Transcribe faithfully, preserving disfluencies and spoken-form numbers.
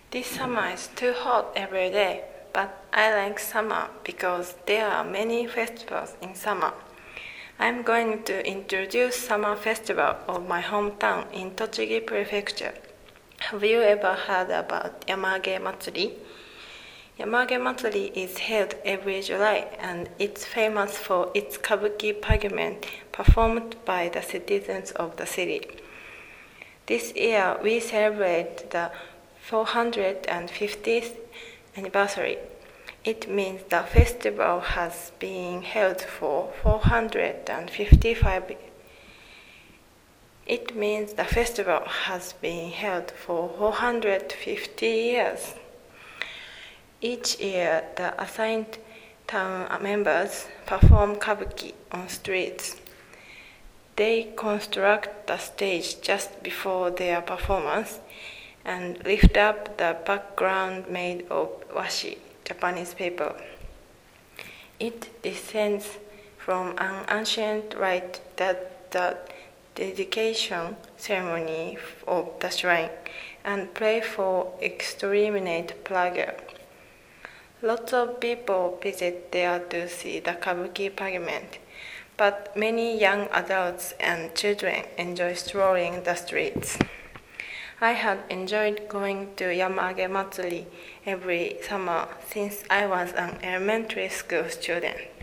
This summer is too hot every day, but I like summer because there are many festivals in summer. I'm going to introduce summer festival of my hometown in Tochigi Prefecture. Have you ever heard about Yamage Matsuri? Yamage Matsuri is held every July and it's famous for its kabuki pageant performed by the citizens of the city. This year we celebrate the four hundred fiftieth anniversary. It means the festival has been held for four hundred fifty-five. It means the festival has been held for four hundred fifty years. Each year, the assigned town members perform kabuki on streets. They construct the stage just before their performance and lift up the background made of washi, Japanese paper. It descends from an ancient rite that the dedication ceremony of the shrine and pray for exterminate plague. Lots of people visit there to see the kabuki pageant, but many young adults and children enjoy strolling the streets. I had enjoyed going to Yamage Matsuri every summer since I was an elementary school student.